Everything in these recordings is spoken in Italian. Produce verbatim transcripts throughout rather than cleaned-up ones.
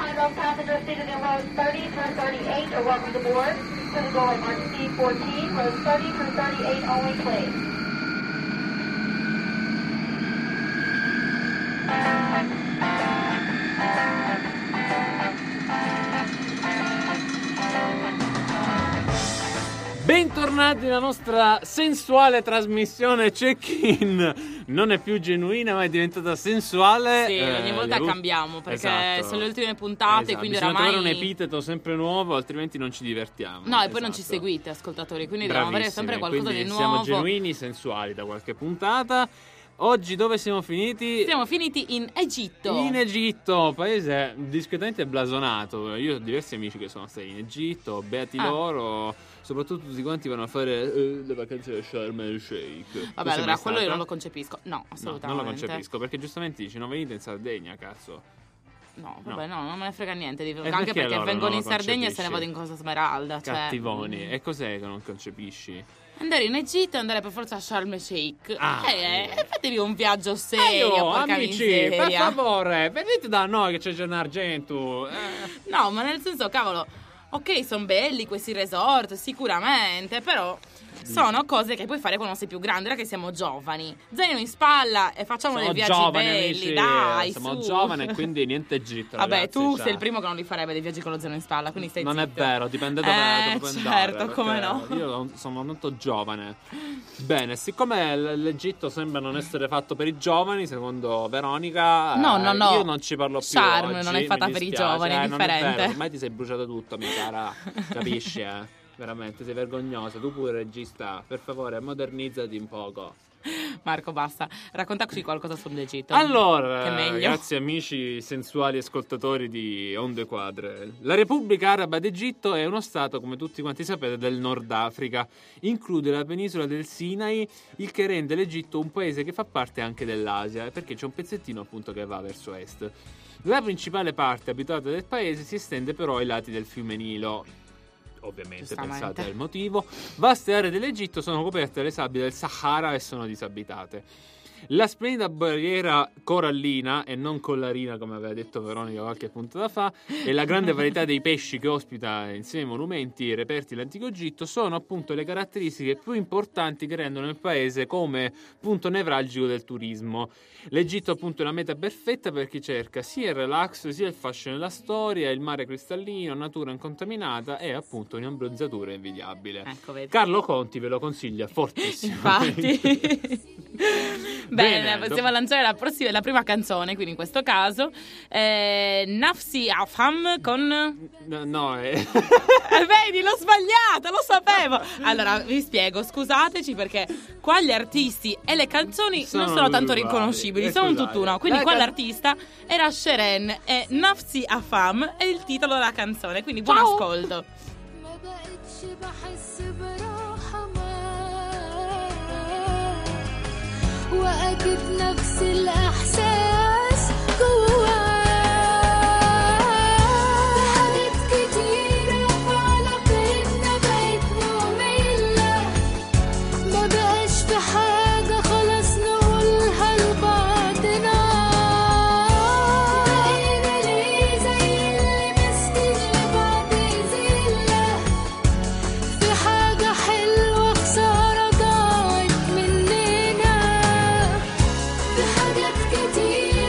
mind all passengers seated in rows thirty through thirty-eight are welcome to board. To the door on C fourteen, rows thirty through thirty-eight only, please. Bentornati nella nostra sensuale trasmissione check-in. Non è più genuina, ma è diventata sensuale. Sì, eh, ogni volta le... cambiamo perché esatto. sono le ultime puntate, esatto. quindi bisogna oramai trovare un epiteto sempre nuovo, altrimenti non ci divertiamo. No, e poi esatto. non ci seguite, ascoltatori, quindi Bravissimi. dobbiamo avere sempre qualcosa quindi di siamo nuovo. Siamo genuini, sensuali da qualche puntata. Oggi dove siamo finiti? Siamo finiti in Egitto. In Egitto, paese discretamente blasonato. Io ho diversi amici che sono stati in Egitto, beati ah. loro. Soprattutto tutti quanti vanno a fare eh, le vacanze a Sharm el Sheikh. Vabbè, allora quello io non lo concepisco. No, assolutamente. No, non lo concepisco, perché giustamente dici non venite in Sardegna, cazzo. No, vabbè, no, no non me ne frega niente di... E anche perché perché allora vengono non in lo Sardegna e concepisci? se ne vado in Costa Smeralda. Cattivoni. Cioè... E cos'è che non concepisci? Andare in Egitto e andare per forza a Sharm el Sheikh. Ah, eh, eh, fatevi un viaggio serio, Aio, porca amici, miseria. per favore, venite da noi che c'è Gennargentu. Eh. No, ma nel senso, cavolo, ok, sono belli questi resort, sicuramente, però sono cose che puoi fare quando sei più grande, ora che siamo giovani. Zaino in spalla e facciamo Siamo dei viaggi giovani, belli, amici, dai, siamo su. giovani e quindi niente Egitto. Vabbè, ragazzi, tu cioè. sei il primo che non li farebbe dei viaggi con lo zaino in spalla, quindi stai Non zitto. è vero, dipende dove, eh, dove puoi andare. certo, come no. Io sono molto giovane. Bene, siccome l'Egitto sembra non essere fatto per i giovani, secondo Veronica, No, no, no. io non ci parlo più Sharm oggi, non è fatta mi per i dispiace, giovani, è eh, non è differente. vero, ormai ti sei bruciato tutto, mia cara. Capisci, eh? Veramente, sei vergognosa. Tu pure, regista, per favore, modernizzati un poco. Marco, basta, raccontaci qualcosa sull'Egitto. Allora, che meglio. ragazzi, amici sensuali ascoltatori di Onde Quadre, la Repubblica Araba d'Egitto è uno stato, come tutti quanti sapete, del Nord Africa. Include la penisola del Sinai, il che rende l'Egitto un paese che fa parte anche dell'Asia, perché c'è un pezzettino appunto che va verso est. La principale parte abitata del paese si estende però ai lati del fiume Nilo. Ovviamente pensate al motivo. Vaste aree dell'Egitto sono coperte dalle sabbie del Sahara e sono disabitate. La splendida barriera corallina, e non collarina come aveva detto Veronica qualche puntata fa, e la grande varietà dei pesci che ospita insieme ai monumenti reperti dell'antico Egitto sono appunto le caratteristiche più importanti che rendono il paese come punto nevralgico del turismo. L'Egitto appunto è una meta perfetta per chi cerca sia il relax, sia il fascino della storia, il mare cristallino, natura incontaminata e appunto un'abbronzatura invidiabile. Ecco, vedi. Carlo Conti ve lo consiglia fortissimo. Infatti. Bene, Bene, possiamo dopo... lanciare la, prossima, la prima canzone, quindi in questo caso eh, Nafsi Afham con... No, no è... eh, vedi, l'ho sbagliato, lo sapevo. Allora, vi spiego, scusateci perché qua gli artisti e le canzoni sono non sono tanto uguali. riconoscibili, Eh, sono un scusate. tutt'uno. Quindi La qua can- l'artista era Sheren e Nafsi Afham è il titolo della canzone, quindi buon Ciao. ascolto. ما بقتش بحس براحة معاك وأجد نفس الإحساس جواك حاجات كتيرة في علاقتنا بقت مملة ما بقاش في حاجة خلاص نقولها لبعضنا بقينا ليه زي اللي ماسكين لبعض زلة في حاجة حلوة خسارة ضاعت مننا في حاجات كتير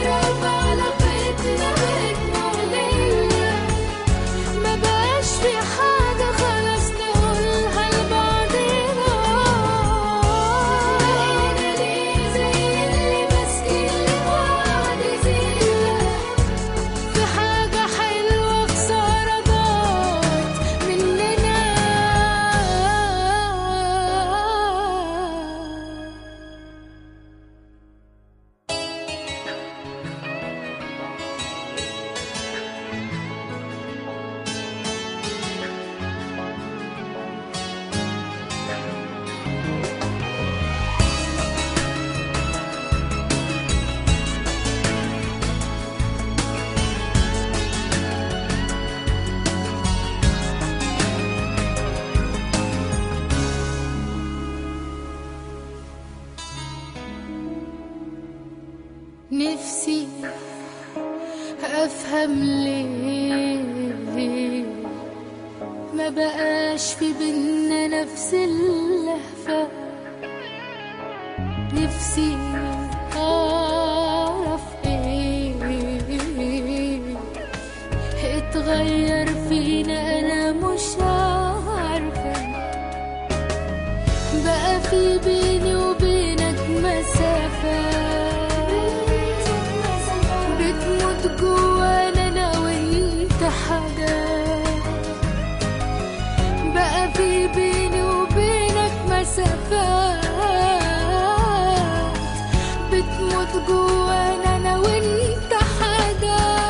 بفهم ليه ما بقاش في بينا نفس اللهفة. نفسي أعرف إيه اتغير فينا، أنا مش عارفة. بقى في بيني وبينك مسافة بتموت جوانا أنا وإنت حاجات. بقى في بيني وبينك مسافات بتموت جوانا أنا وإنت حاجات.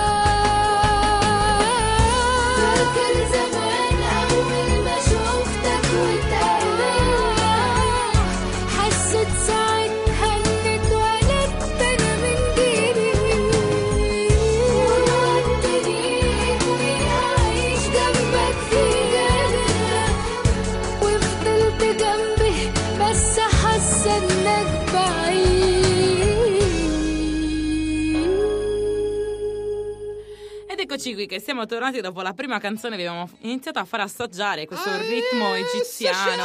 فاكر زمان أول ما شوفتك واتقابلنا، حسيت ساعتها إني اتولدت أنا من جديد. ووعدتني إني أعيش جنبك في جنة، وفضلت جنبي بس حاسة إنك بعيد. Ed eccoci qui che siamo tornati dopo la prima canzone che abbiamo iniziato a far assaggiare questo ritmo egiziano.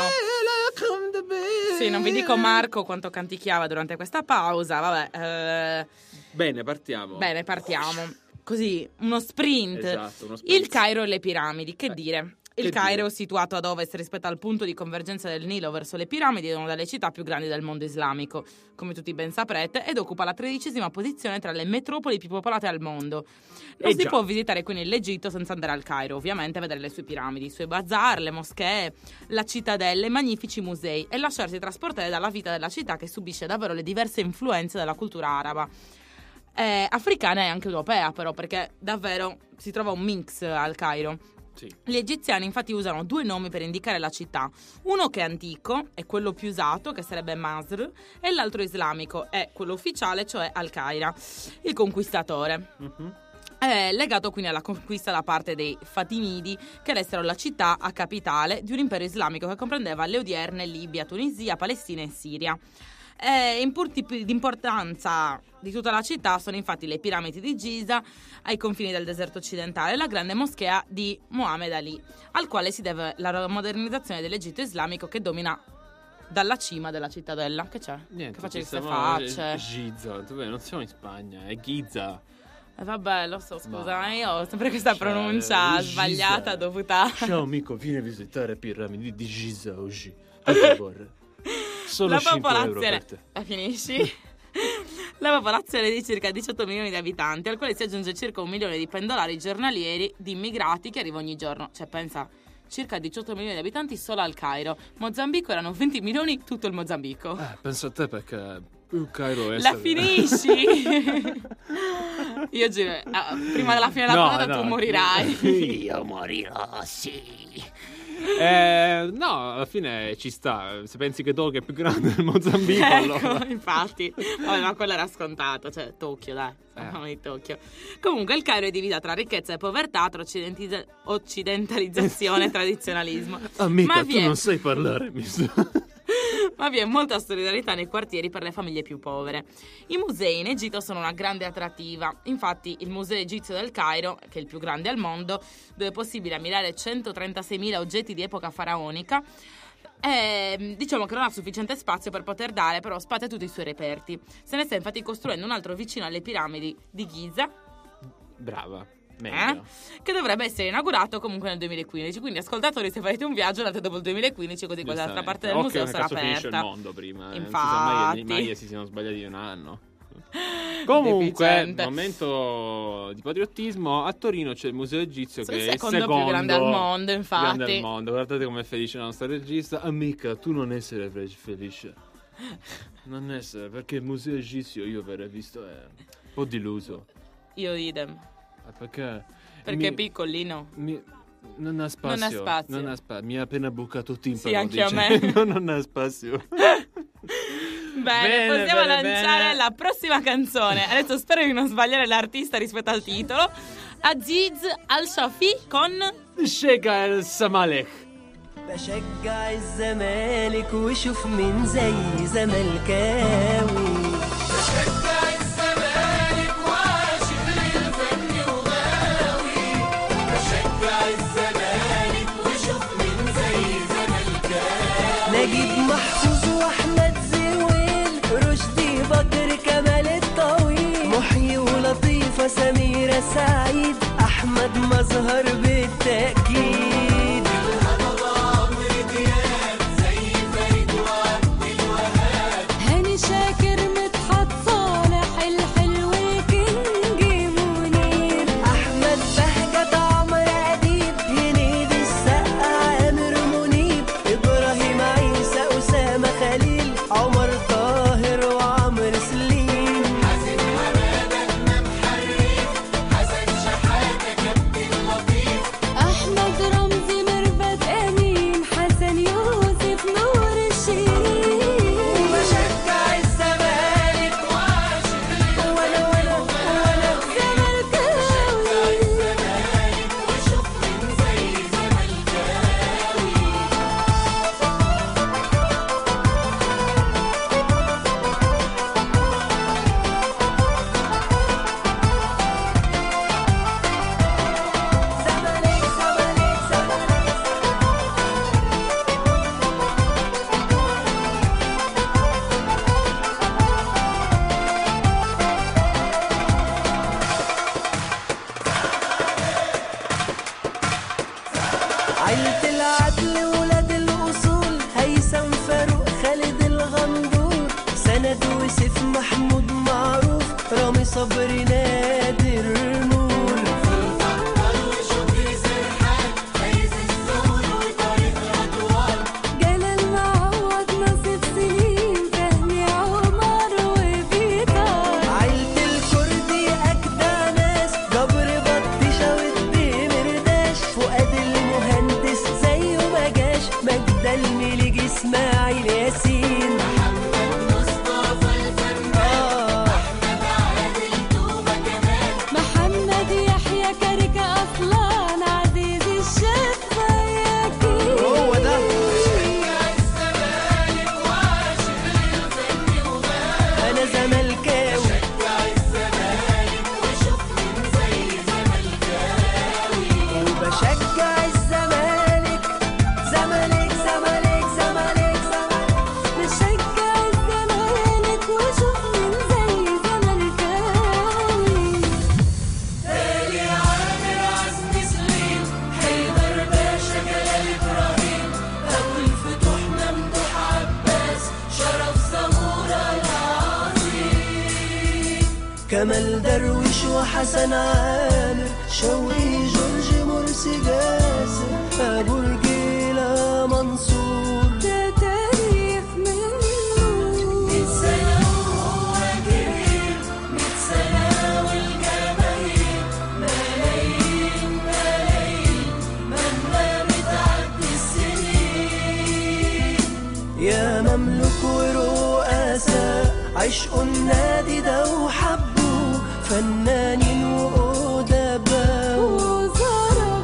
Sì, non vi dico Marco quanto canticchiava durante questa pausa, vabbè. eh, Bene, partiamo. Bene, partiamo. Così, uno sprint. Esatto, uno sprint. Il Cairo e le piramidi, che Eh, dire? che Il Cairo, dire? situato ad ovest rispetto al punto di convergenza del Nilo verso le piramidi, è una delle città più grandi del mondo islamico, come tutti ben saprete, ed occupa la tredicesima posizione tra le metropoli più popolate al mondo. Non Eh si già. può visitare quindi l'Egitto senza andare al Cairo, ovviamente, a vedere le sue piramidi, i suoi bazar, le moschee, la cittadella, i magnifici musei e lasciarsi trasportare dalla vita della città che subisce davvero le diverse influenze della cultura araba. Eh, africana e anche europea, però, perché davvero si trova un mix al Cairo. Sì. Gli egiziani infatti usano due nomi per indicare la città, uno che è antico, è quello più usato, che sarebbe Masr, e l'altro islamico, è quello ufficiale, cioè Al-Qaira, il conquistatore. Mhm. È legato quindi alla conquista da parte dei Fatimidi, che restero la città a capitale di un impero islamico che comprendeva le odierne Libia, Tunisia, Palestina e Siria. Eh, in punti di importanza di tutta la città sono infatti le piramidi di Giza ai confini del deserto occidentale e la grande moschea di Mohammed Ali, al quale si deve la modernizzazione dell'Egitto islamico che domina dalla cima della cittadella. Che c'è? Niente, che faccia ci queste stiamo- facce? Giza, dov'è? Non siamo in Spagna, è Giza. Eh, vabbè, lo so, scusa, Ma- io ho sempre questa Cioè, pronuncia Giza. sbagliata dovuta... Ciao amico, vieni a visitare le piramidi di Giza oggi. Per favore. Solo La cinque euro popolazione... per te. La finisci? La popolazione è di circa diciotto milioni di abitanti, al quale si aggiunge circa un milione di pendolari giornalieri di immigrati che arrivano ogni giorno. Cioè, pensa, circa diciotto milioni di abitanti solo al Cairo. Mozambico erano venti milioni tutto il Mozambico. Eh, pensa a te perché il Cairo è... La finisci? Io giuro, ah, prima della fine della No, puntata no. tu morirai. Io morirò, sì. Eh, no, alla fine ci sta. Se pensi che Tokyo è più grande del Mozambico, Ecco, allora... infatti. Vabbè, ma quello era scontato, cioè Tokyo, dai. Parliamo di Tokyo. Comunque il Cairo è divisa tra ricchezza e povertà, tra occidentizza- occidentalizzazione e tradizionalismo. Amica, Ma tu vi è- non sai parlare, mi sa. Ma vi è molta solidarietà nei quartieri per le famiglie più povere. I musei in Egitto sono una grande attrattiva. Infatti il Museo Egizio del Cairo, che è il più grande al mondo, dove è possibile ammirare centotrentaseimila oggetti di epoca faraonica, eh, diciamo che non ha sufficiente spazio per poter dare però spazio a tutti i suoi reperti. Se ne sta infatti costruendo un altro vicino alle piramidi di Giza, Brava, eh, meglio. che dovrebbe essere inaugurato comunque nel duemilaquindici. Quindi ascoltatori, se farete un viaggio andate dopo il duemilaquindici, così quell'altra parte del Occhio museo che sarà cazzo finisce il aperta. mondo prima. eh. Non si Infatti. sa mai che gli Maya si siano sbagliati di un anno. Comunque, Deficiente. momento di patriottismo, a Torino c'è il Museo Egizio Il che è il secondo secondo più grande al mondo, infatti. grande al mondo. Guardate com'è felice la nostra regista. Amica, tu non essere fe- felice. Non essere, perché il Museo Egizio io per visto è un po' deluso. Io idem. Eh, Perché? Perché mi- è piccolino. mi- non ha spazio. Non ha spazio. Non ha spa- mi ha appena bucato il timpano. Sì, anche a dice. me. Non ha spazio. Bene, Bene, possiamo bene, lanciare bene. la prossima canzone. Adesso spero di non sbagliare l'artista rispetto al titolo. Aziz Al-Shafi con Shega el Samalek. بشجع الزمالك وشوف من زي زملكاوي. بشجع الزمالك وعاشق للفن وغاوي. سعيد أحمد مظهر بالتأكيد. عمرو دياب زي فريد وعبد الوهاب. هاني شاكر مدحت صالح الحلو كينجي منير. أحمد بهجت عمرو أديب هنيدي السقا عامر منيب. إبراهيم عيسى أسامة خليل عمر طاهر وعمرو سليم. حسن حمادة إمام حريف. حسن شحاتة كابتن لطيف. أحمد رمزي ميرفت أمين. حسن يوسف نور الشريف. وبشجع الزمالك وعاشق وأنا وأنا وأنا زملكاوي. الزمالك وشوف من زي زملكاوي. زمالك زمالك زمالك. عيلة العدل ولاد الأصول هيثم فاروق خالد الغندور. سند وسيف محمود معروف رامي صبري نادر نور. وشكري سرحان. فايز الزهور وطارق رضوان. جلال معوض نصيب سليم. فهمي عمر وبيطار. عيلة الكردي أجدع ناس جبر بطيشة ودي مرداش. فؤاد المهندس زيه ما جاش. مجدة المليجي إسماعيل ياسين. مصطفى الفنان. أحمد عادل تومة كمال. محمد يحيى كاركة أصلان. عزيز الشيخ فياكين. هو ده. الزمالك وعاشق للفن وغاب. أنا زملكاوي. شجع الزمالك وشوف من زي زملكاوي. وبشجع الزمالك زمالك زمالك زمالك زمالك. نشجع الزمالك وشوف من زي زملكاوي. تالي عامر عزمي سليم. حيدر باشا جلال إبراهيم. أبو الفتوح ممدوح عباس. شرف زمورة العظيم. كمال درويش وحسن عامر. شوقي جورج مرسي جاسر. أبو رجيلة منصور. ده تاريخ من نور. سنة وهو كبير. مية سنة والجماهير. ملايين ملايين مهما بتعدي السنين. يا مملوك ورؤساء عشقوا النادي ده وحبوه. فنانين وأدباء وزارة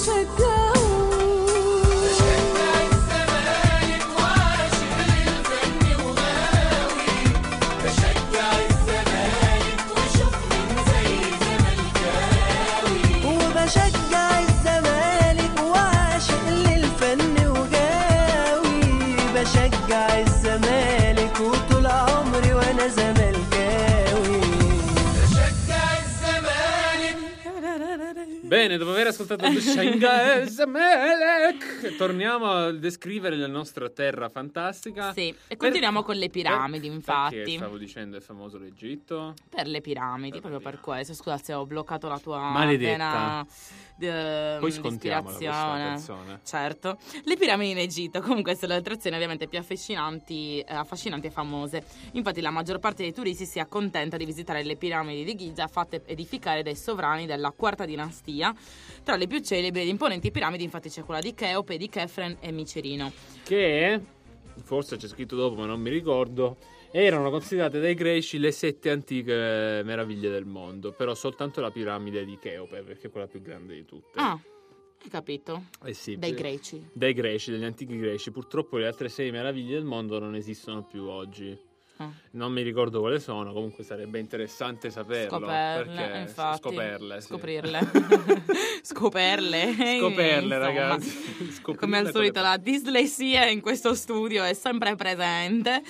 بيشجعوه. شجع الزمالك وعاشق للفن وغاوي. بشجع الزمالك وشوف من زي زملكاوي. وبشجع الزمالك وعاشق للفن وجاوي. بشجع الزمالك وطول عمري وانا زملكاوي. بشجع الزمالك. Bene, dopo aver ascoltato The Shanghai Zamelek, torniamo a descrivere la nostra terra fantastica. Sì, e continuiamo con le piramidi, per- infatti. Perché stavo dicendo è famoso l'Egitto? Per le piramidi, Per proprio le per questo. Scusa se ho bloccato la tua Maledetta. vena de- Poi scontiamola questa d'ispirazione. canzone. Certo. Le piramidi in Egitto comunque sono le attrazioni ovviamente più affascinanti, eh, affascinanti e famose. Infatti la maggior parte dei turisti si accontenta di visitare le piramidi di Giza fatte edificare dai sovrani della quarta dinastia. Tra le più celebri ed imponenti piramidi infatti c'è quella di Cheope, di Chefren e Micerino. Che forse c'è scritto dopo, ma non mi ricordo. Erano considerate dai greci le sette antiche meraviglie del mondo, però soltanto la piramide di Cheope, perché è quella più grande di tutte. Ah, hai capito? Eh sì, Dai per- greci. Dai greci, degli antichi greci. Purtroppo le altre sei meraviglie del mondo non esistono più oggi. Ah. Non mi ricordo quali sono, comunque sarebbe interessante saperlo. Scoperle, perché infatti. Scoperle, sì. Scoprirle. Scoperle. Scoperle, Insomma. ragazzi. Scoprirle Come al con solito le- la dislessia in questo studio è sempre presente.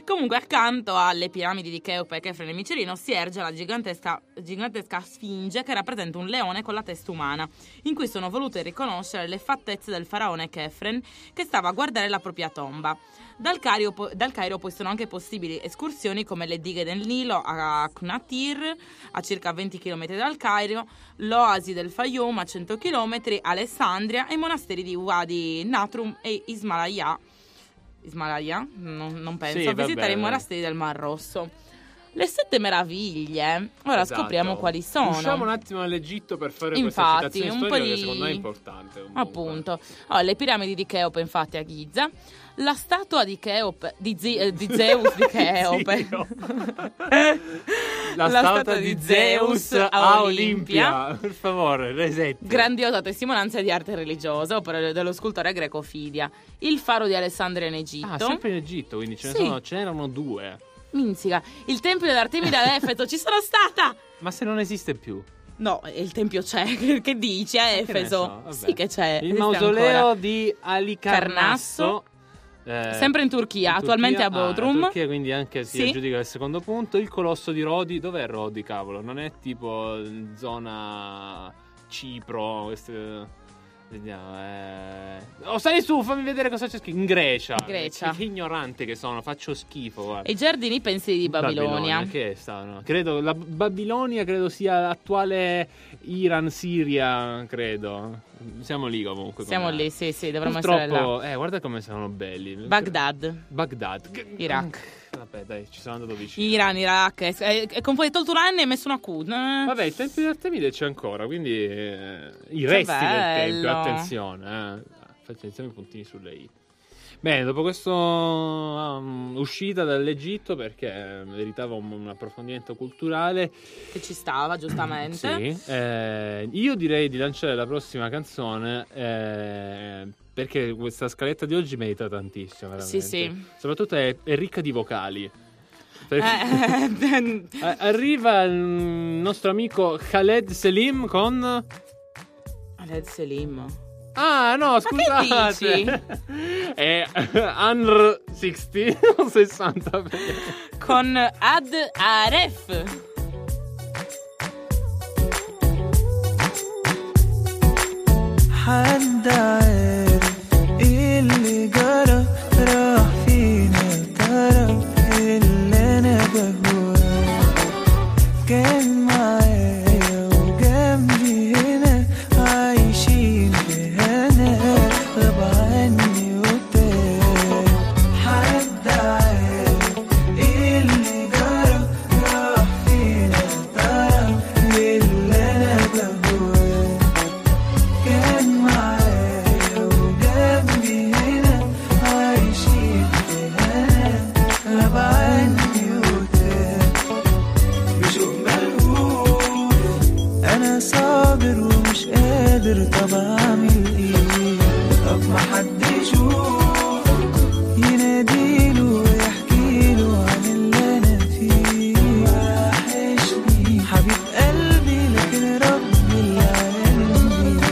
Comunque accanto alle piramidi di Cheope, Chefren e Micerino si erge la gigantesca, gigantesca sfinge che rappresenta un leone con la testa umana, in cui sono volute riconoscere le fattezze del faraone Chefren che stava a guardare la propria tomba. Dal Cairo, dal Cairo poi sono anche possibili escursioni come le dighe del Nilo a Knatir, a circa venti chilometri dal Cairo, l'oasi del Fayoum a cento chilometri, Alessandria e i monasteri di Wadi Natrum e Ismailaya. Ismailaya? Non, non penso. Sì, a visitare vabbè. i monasteri del Mar Rosso. Le sette meraviglie, ora Esatto. scopriamo quali sono. Usciamo un attimo dall'Egitto per fare Infatti, questa citazione un po' storica di- che secondo me è importante. comunque. Appunto. Allora, le piramidi di Cheope infatti a Giza, la statua di Cheope di, Zi- eh, di Zeus di Cheope. Zio. La, statua di Zeus a Olimpia. Per favore, resetti. Grandiosa testimonianza di arte religiosa, opera dello scultore greco Fidia. Il faro di Alessandria in Egitto. Ah, sempre in Egitto, quindi ce ne, Sì. sono, ce n'erano due. Minzica. Il tempio dell'Artemide ad Efeso, ci sono stata! Ma se non esiste più. No, il tempio c'è, che, che dici a Che ne Efeso? so, vabbè. Sì che c'è. Il esiste mausoleo ancora. di Alicarnasso. eh, Sempre in Turchia, in attualmente Turchia- a Bodrum. Ah, Turchia, quindi anche si Sì. aggiudica il secondo punto. Il colosso di Rodi. Dov'è Rodi, cavolo? Non è tipo zona Cipro, queste... Vediamo, eh... Oh, sali su, fammi vedere cosa c'è scritto. In Grecia. Grecia. Che, che ignorante che sono, faccio schifo, guarda. E i giardini pensi di Babilonia. Che stanno? Credo la Babilonia credo sia l'attuale Iran, Siria, credo. Siamo lì comunque. Siamo com'è. lì, sì, sì, dovremmo essere là. Purtroppo, eh, guarda come sono belli. Baghdad, Baghdad. Iraq. Vabbè, dai, ci sono andato vicino. Iran, Iraq. È, è, è con poi tolto un anno e messo una Q. Eh. Vabbè, il tempio di Artemide c'è ancora, quindi eh, i Che resti del bello. tempio, attenzione, eh. Attenzione ai puntini sulle i. Bene, dopo questa um, uscita dall'Egitto, perché meritava un, un approfondimento culturale, Che ci stava, giustamente. sì, eh, io direi di lanciare la prossima canzone, eh, perché questa scaletta di oggi merita tantissimo, veramente. Sì, sì. Soprattutto è, è ricca di vocali. Perché- Eh, A- Arriva il nostro amico Khaled Selim con... Khaled Selim. Ah, no, che scusate. dici? È Under sessanta o sessanta. Con Ad Aref. حد عارف ايه اللي جرى راح فينا ترى اللي انا بهواه كان معايا وجنبي هنا عايشين في هنا غاب عني وتاه حد عارف ايه اللي جرى راح فينا ترى اللي انا بهواه كان معايا وجنبي هنا عايشين في هنا غاب عني وتاه بشوق ملهوف انا صابر ومش قادر طب اعمل ايه طب ما حد يشوف يناديله ويحكيله عن اللي انا فيه وحشني حبيب قلبي لكن رب العالمين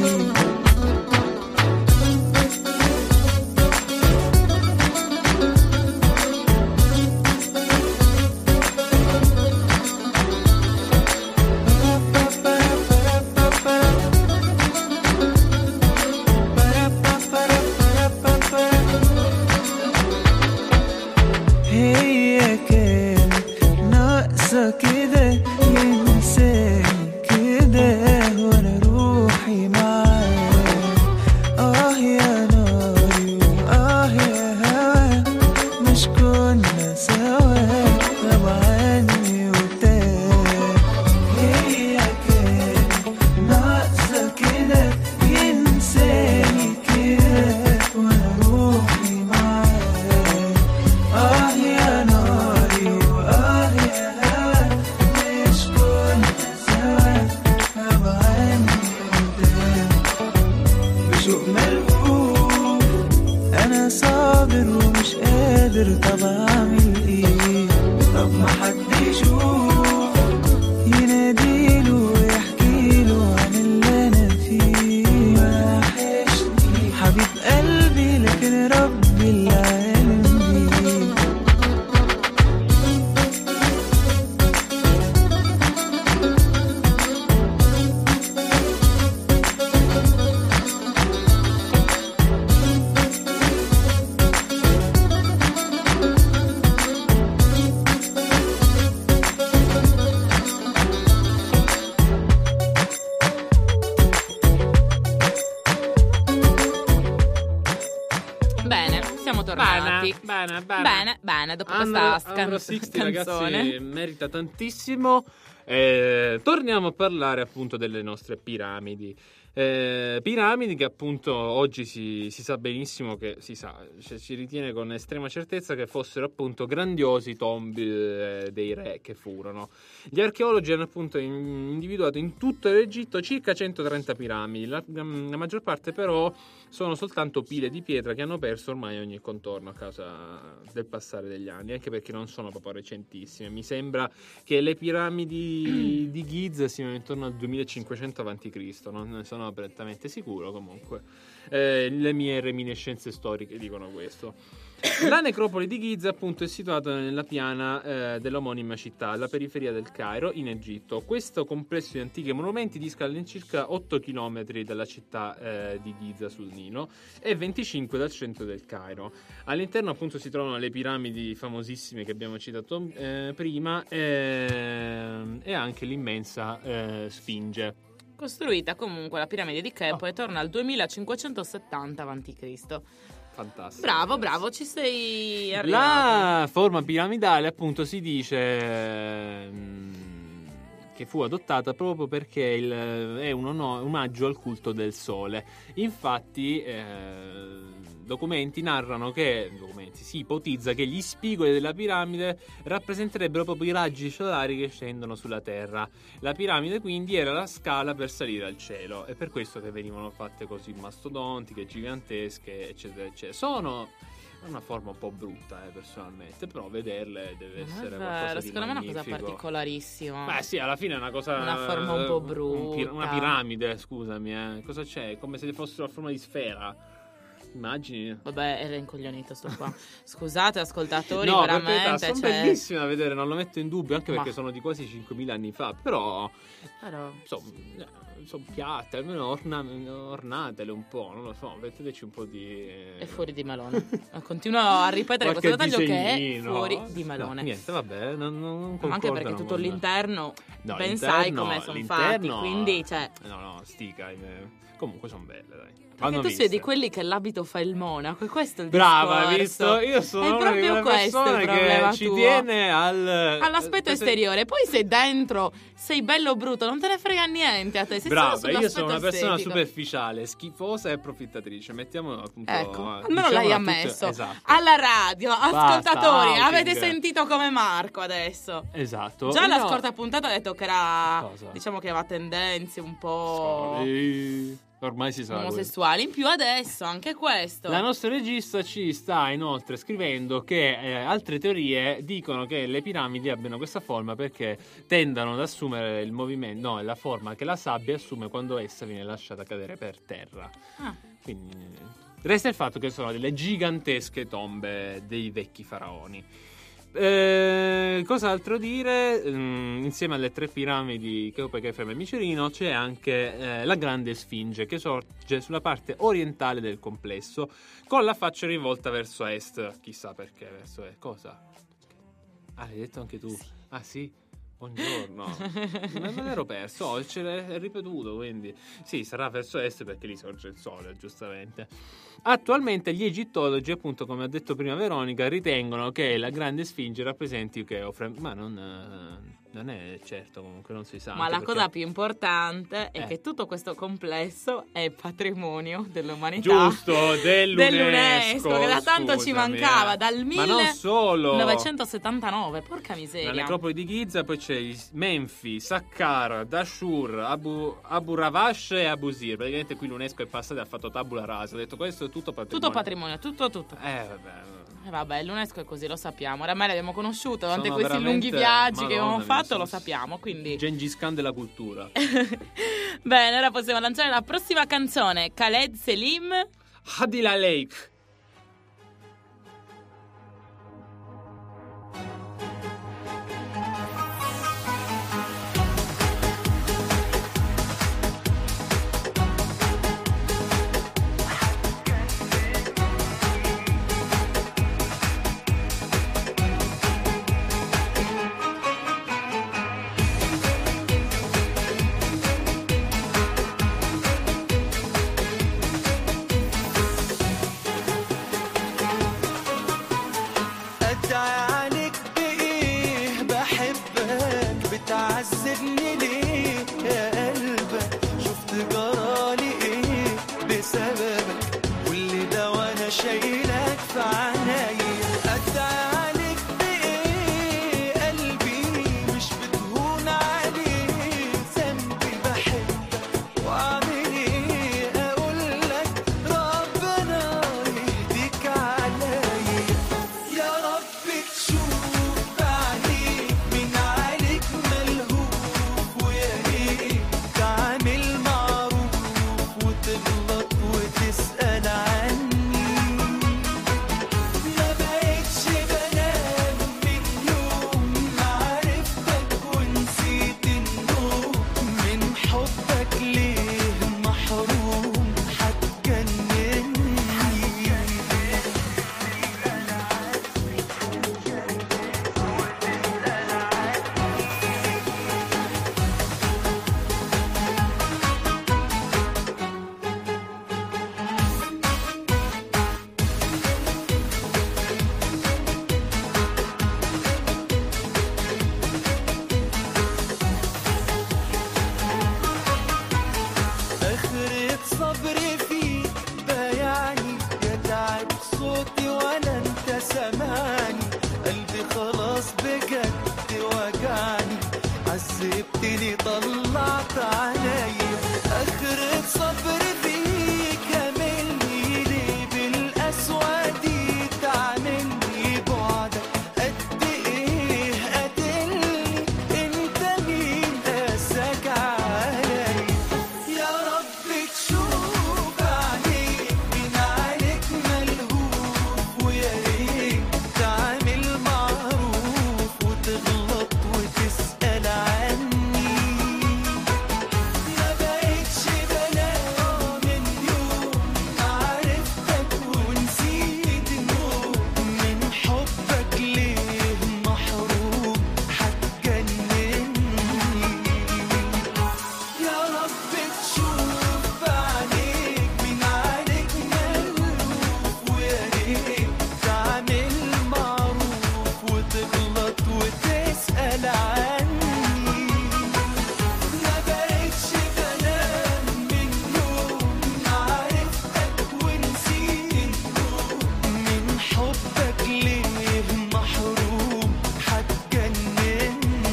هي كانت ناقصة كده ينساني كده وانا روحي معاه اه يا ناري واه يا هوا مش كنا سوا غاب عني وتاه هي كانت ناقصة كده ينساني كده وانا روحي معاه آه يا ناري وآه يا هوا مش كنا سوا غاب عني وتاه بشوق ملهوف أنا صابر ومش قادر طب أعمل إيه طب ما حد يشوف يناديله ويحكيله عن اللي أنا فيه وحشني حبيب قلبي لكن رب العالمين siamo tornati. Bene, bene, bene. Bene, bene, dopo Andro, questa scan- Andro sessanta, canzone. ragazzi, merita tantissimo. Eh, torniamo a parlare appunto delle nostre piramidi. Eh, piramidi che appunto oggi si, si sa benissimo che si sa, cioè, si ritiene con estrema certezza che fossero appunto grandiosi tombi eh, dei re che furono. Gli archeologi hanno appunto in- individuato in tutto l'Egitto circa centotrenta piramidi, la, la maggior parte però sono soltanto pile di pietra che hanno perso ormai ogni contorno a causa del passare degli anni, anche perché non sono proprio recentissime. Mi sembra che le piramidi di Giza siano intorno al duemilacinquecento avanti Cristo, non ne sono prettamente sicuro, comunque eh, le mie reminiscenze storiche dicono questo. La necropoli di Giza appunto è situata nella piana eh, dell'omonima città, alla periferia del Cairo, in Egitto. Questo complesso di antichi monumenti disca all'incirca otto chilometri dalla città eh, di Giza sul Nilo e venticinque dal centro del Cairo. All'interno appunto si trovano le piramidi famosissime che abbiamo citato eh, prima e, e anche l'immensa eh, Sfinge. Costruita comunque la piramide di Cheope Oh. e torna al duemilacinquecentosettanta avanti Cristo. Fantastico. Bravo, ragazzi. bravo, ci sei arrivato. La forma piramidale appunto si dice ehm, che fu adottata proprio perché il, è un ono- omaggio al culto del sole. Infatti eh, documenti narrano che documenti si ipotizza che gli spigoli della piramide rappresenterebbero proprio i raggi solari che scendono sulla terra. La piramide quindi era la scala per salire al cielo, è per questo che venivano fatte così mastodontiche, gigantesche, eccetera eccetera. Sono una forma un po' brutta eh, personalmente, però vederle deve Non è essere vero, qualcosa di secondo me è una cosa magnifico. particolarissima. Beh sì, alla fine è una cosa... Una forma un po' un pir- brutta. una piramide, scusami, eh. Cosa c'è? Come se fosse una forma di sfera. Immagini? Vabbè, era incoglionito sto qua. Scusate ascoltatori, No, per carità, veramente, sono cioè... bellissime da vedere, non lo metto in dubbio, anche Ma- perché sono di quasi cinquemila anni fa, però Però... sono son piatte, almeno orna- ornatele un po', non lo so, metteteci un po' di... è fuori di melone. Continuo a ripetere qualche questo dettaglio che è disegnino. fuori di melone. No, niente, vabbè, non, non non Ma anche perché concordano tutto con me. l'interno No, ben l'interno- sai come sono fatti, l'interno- quindi cioè No, no, stica. eh. Comunque sono belle, dai. perché Vanno tu sei viste. di quelli che l'abito fa il monaco e questo è il Brava, hai discorso. visto? Io sono È una di proprio quelle questo il persone problema che ci tuo. tiene al... all'aspetto eh, esteriore, poi se dentro sei bello o brutto non te ne frega niente a te, sei Brava, solo io sull'aspetto sono una persona estetico. superficiale, schifosa e approfittatrice. Mettiamo appunto... Ecco, eh, almeno diciamolo l'hai a tutte- ammesso. Esatto. Alla radio, ascoltatori, outing. avete sentito come Marco adesso. Esatto. Già la No. scorsa puntata ha detto che era, Cosa? diciamo che aveva tendenze un po' Sorry. Ormai si sa. omosessuali. In più adesso, anche questo. La nostra regista ci sta inoltre scrivendo che eh, altre teorie dicono che le piramidi abbiano questa forma perché tendono ad assumere il movimento, no, la forma che la sabbia assume quando essa viene lasciata cadere per terra. Ah. Quindi resta il fatto che sono delle gigantesche tombe dei vecchi faraoni. Eh, cos'altro dire? Mm, insieme alle tre piramidi Cheope, Chefreme e Micerino c'è anche eh, la grande Sfinge che sorge sulla parte orientale del complesso con la faccia rivolta verso est. Chissà perché verso est. Cosa? Ah, l'hai detto anche tu? Ah sì? Buongiorno. Non me l'ero perso, oh, ce l'hai ripetuto, quindi sì, sarà verso est perché lì sorge il sole, giustamente. Attualmente gli egittologi, appunto, come ha detto prima Veronica, ritengono che la grande Sfinge rappresenti Cheope, ma non, eh, non è certo, comunque non si sa. Ma anche la perché- cosa più importante è Eh. che tutto questo complesso è patrimonio dell'umanità. Giusto, dell'UNESCO, dell'UNESCO, che da tanto ci scusami, mancava, eh. dal Ma non solo. millenovecentosettantanove, porca La miseria. necropoli di Giza, poi c'è i Menfi, Saqqara, Dashur, Abu, Abu Ravash e Abu Sir. Praticamente qui l'UNESCO è passata e ha fatto tabula rasa. Ha detto questo è tutto patrimonio. Tutto patrimonio, tutto, tutto. Eh, vabbè. E vabbè, l'UNESCO è così, lo sappiamo. Oramai l'abbiamo conosciuto durante Sono questi veramente- lunghi viaggi che Madonna abbiamo mia, fatto, sono- lo sappiamo, quindi... Gengis Khan della cultura. Bene, ora possiamo lanciare la prossima canzone, Khaled Selim. Hadila Lake. صبري فيك بايعني يا تعب صوتي ولا انت سمعني قلبي خلاص بجد وجعني عذبتني طلعت عليا اخرة صبري فيك املني ليه بالقسوة دي تعملني بعدك قد ايه قاتلني انت مين قاساك عليا يا رب تشوف عليك من عليك ملهوف ويا ريت تعمل معروف وتغلط وتسأل عني ما بقتش بنام من يوم عرفتك ونسيت النوم من حبك ليه محروم هتجنني يا رب تشوف عليك من عليك ملهوف ويا ريت تعمل معروف وتغلط وتسأل عني ما بقتش بنام من يوم عرفتك ونسيت النوم من حبك ليه محروم هتجنني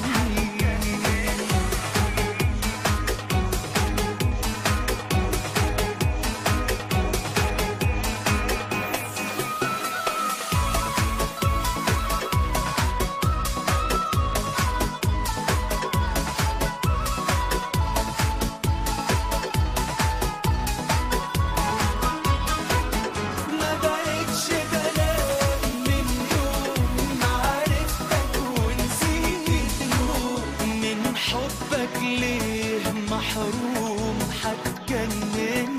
ما بقتش بنام من يوم عرفتك ونسيت النوم من حبك ليه محروم هتجنني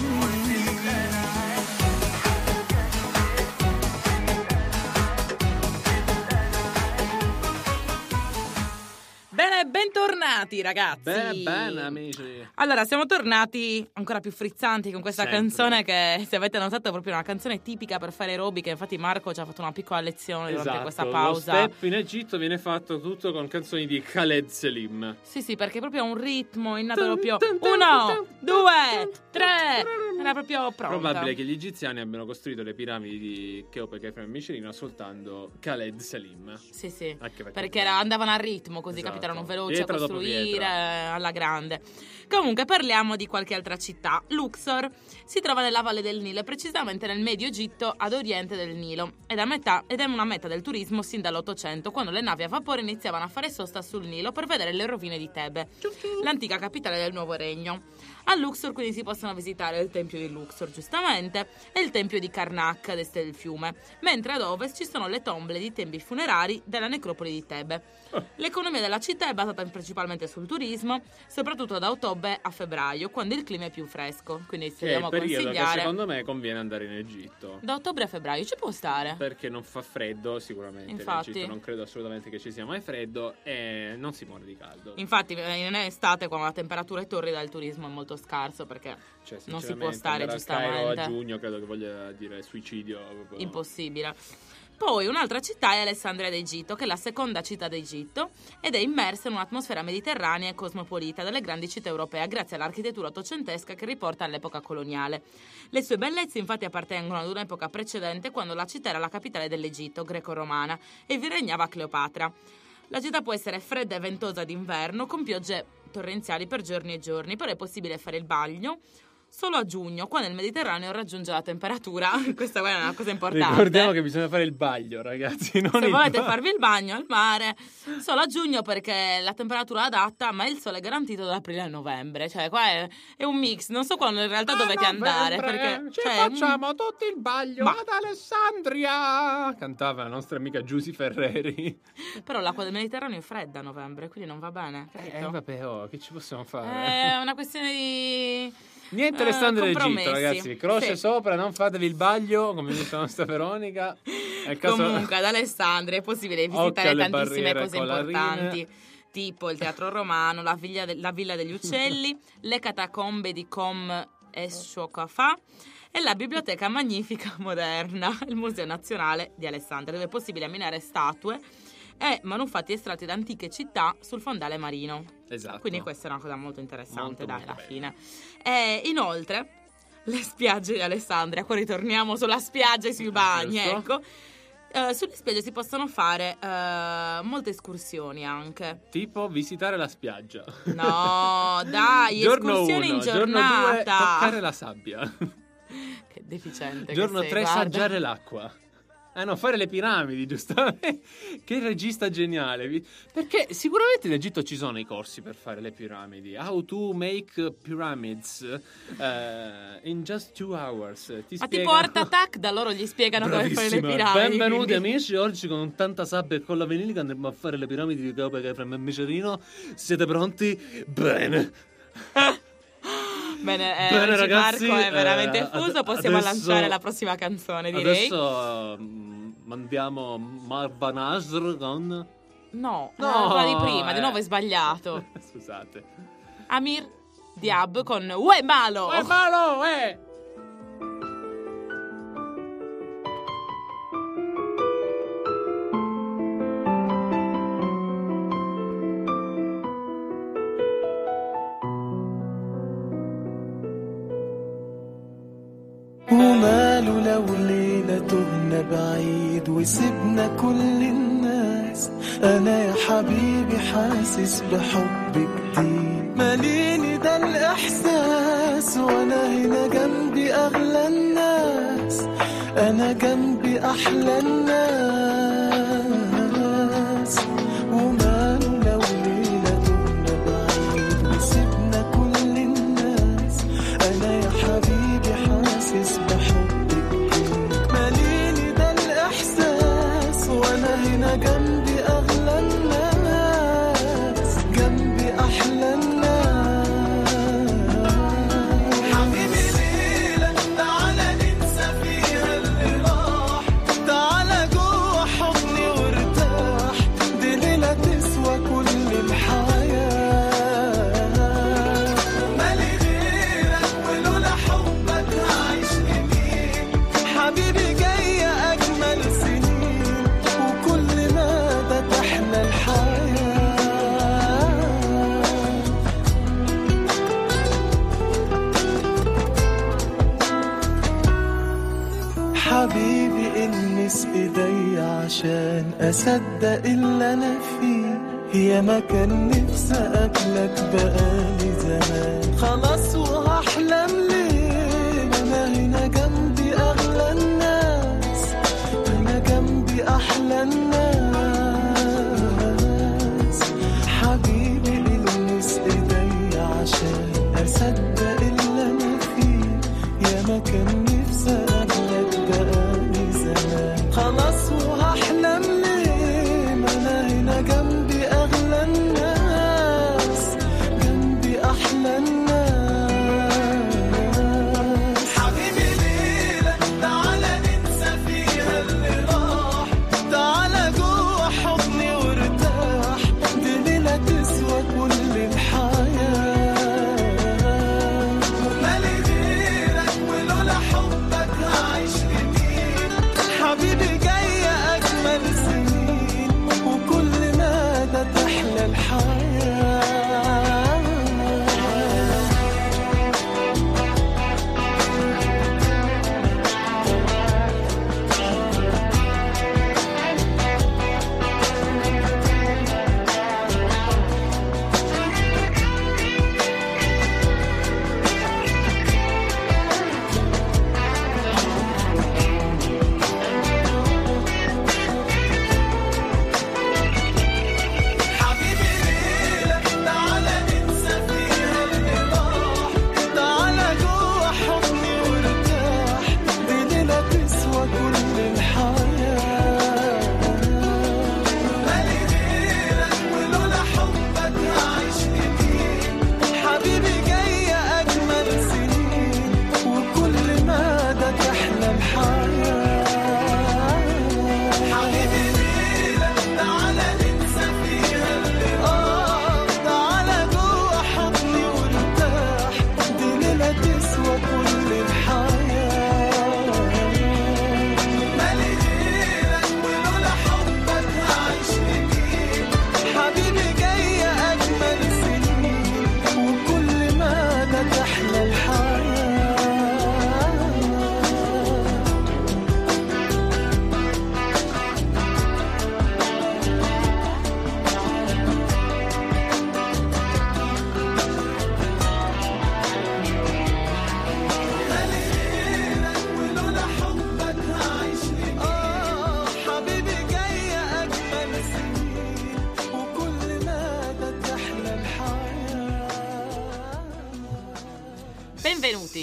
Bene, bentornati ragazzi. Beh, bene, amici. Allora, siamo tornati ancora più frizzanti con questa Sempre. canzone che, se avete notato, è proprio una canzone tipica per fare aerobica. Infatti Marco ci ha fatto una piccola lezione durante Esatto, questa lo pausa. step in Egitto viene fatto tutto con canzoni di Khaled Selim. Sì, sì, perché è proprio un ritmo innato Tum, proprio tum, tum, uno, tum, due, tum, tre. tum. Era proprio pronta. Probabile che gli egiziani abbiano costruito le piramidi di Cheope, Chefre e Michelino ascoltando Khaled Selim. Sì, sì. Anche perché, Perché era- andavano a ritmo, così Esatto. capito, erano veloci Pietra a dopo costruire pietra. eh, alla grande. Comunque parliamo di qualche altra città. Luxor si trova nella valle del Nilo e precisamente nel Medio Egitto ad oriente del Nilo ed, a metà, ed è una meta del turismo sin dall'Ottocento, quando le navi a vapore iniziavano a fare sosta sul Nilo per vedere le rovine di Tebe, l'antica capitale del nuovo regno. A Luxor quindi si possono visitare il tempio di Luxor, giustamente, e il tempio di Karnak, ad est del fiume, mentre ad ovest ci sono le tombe di tempi funerari della necropoli di Tebe. L'economia della città è basata principalmente sul turismo, soprattutto da ottobre a febbraio, quando il clima è più fresco. Quindi se Che è il dobbiamo periodo che consigliare, secondo me conviene andare in Egitto. da ottobre a febbraio ci può stare. Perché non fa freddo sicuramente. Infatti. In Egitto non credo assolutamente che ci sia mai freddo e non si muore di caldo. Infatti in estate, quando la temperatura è torrida, il turismo è molto scarso perché Cioè, non si sinceramente, può stare, andare al Cairo giustamente. a giugno credo che voglia dire suicidio proprio. Impossibile. Poi un'altra città è Alessandria d'Egitto, che è la seconda città d'Egitto ed è immersa in un'atmosfera mediterranea e cosmopolita delle grandi città europee grazie all'architettura ottocentesca che riporta all'epoca coloniale. Le sue bellezze infatti appartengono ad un'epoca precedente, quando la città era la capitale dell'Egitto greco-romana e vi regnava Cleopatra. La città può essere fredda e ventosa d'inverno con piogge torrenziali per giorni e giorni, però è possibile fare il bagno solo a giugno, quando il Mediterraneo raggiunge la temperatura. Questa è una cosa importante. Ricordiamo che bisogna fare il bagno, ragazzi. Non Se il volete bagno. farvi il bagno al mare, solo a giugno perché la temperatura è adatta, ma il sole è garantito da aprile a novembre. Cioè, qua è, è un mix. Non so quando in realtà A dovete andare. novembre Perché ci cioè, facciamo tutti il bagno Ma- ad Alessandria. Cantava la nostra amica Giusy Ferreri. mm, però l'acqua del Mediterraneo è fredda a novembre, quindi non va bene. Capito? Eh, vabbè, oh, che ci possiamo fare? È una questione di. Niente eh, Alessandria d'Egitto, compromessi. ragazzi. Croce Sì. sopra, non fatevi il bagno, come dice la nostra Veronica. Nel caso- Comunque ad Alessandria è possibile Occhio visitare alle tantissime barriere cose collarine. importanti, tipo il Teatro Romano, la Villa, de- la Villa degli Uccelli, le catacombe di Com es-Shokafa e la Biblioteca Magnifica Moderna, il Museo Nazionale di Alessandria, dove è possibile ammirare statue e manufatti estratti da antiche città sul fondale marino. Esatto. Quindi questa è una cosa molto interessante, Molto, dai, molto alla bella. fine. E inoltre le spiagge di Alessandria. Qua ritorniamo sulla spiaggia e sui bagni, Giusto. ecco. Uh, sulle spiagge si possono fare uh, molte escursioni anche. Tipo visitare la spiaggia. No, dai, Giorno escursioni uno, in giorno giornata. due, toccare la sabbia. Che deficiente. Giorno che sei, tre, guarda. assaggiare l'acqua. Ah no, fare le piramidi, giustamente. Che regista geniale. Vi- Perché sicuramente in Egitto ci sono i corsi per fare le piramidi. How to make pyramids eh, in just two hours. Ti Ma spiegano- tipo Art Attack, da loro gli spiegano come fare le Bravissima. piramidi. Benvenuti quindi- amici, oggi con tanta sabbia e con la vinilica andremo a fare le piramidi di Cheope fra me e Micerino. Siete pronti? Bene. Bene, eh, Bene, oggi ragazzi, Marco è veramente eh, fuso. ad- Possiamo adesso- lanciare la prossima canzone, direi. Adesso mm, mandiamo Marva Nasr con... No, No, no, quella di prima, di eh. nuovo hai sbagliato. Scusate. Amir Diab con Uè Malo. Eh, malo, eh! وماله لو ليلة تهنا بعيد وسبنا كل الناس. أنا يا حبيبي حاسس بحب جديد ماليني ده الإحساس، وأنا هنا جنبي أغلى الناس، أنا جنبي أحلى الناس. وماله لو ليلة تهنا بعيد وسبنا كل الناس. أنا يا حبيبي حاسس بحبك ماليني ده الإحساس، وأنا هنا جنبي أغلى الناس، جنبي أحلى الناس. حبيبي ليلة تعالى ننسى فيها اللي راح، تعالى جوه حضني وارتاح، دي ليلة تسوى كل الحياة. مالي غيرك ولولا حبك هعيش لمين، حبيبي جاية أجمل سنين، وكل مدى تحلى الحياة. حبيبي المس ايدي عشان اصدق اللي انا فيه، يا ما كان نفسي اقابلك بقالي زمان. خلاص وهحلم ليه، انا هنا جنبي اغلى الناس، انا جنبي احلى الناس. حبيبي المس ايدي عشان اصدق اللي انا فيه، يا ما كان نفسي اقابلك بقالي زمان. خلاص وهحلم ليه، ما انا هنا جنبي اغلى الناس، جنبي احلى الناس. حبيبي ليلة تعالى ننسى فيها اللي راح، تعالى جوه حضني وارتاح، دي ليلة تسوى كل الحياة. مالي غيرك ولولا حبك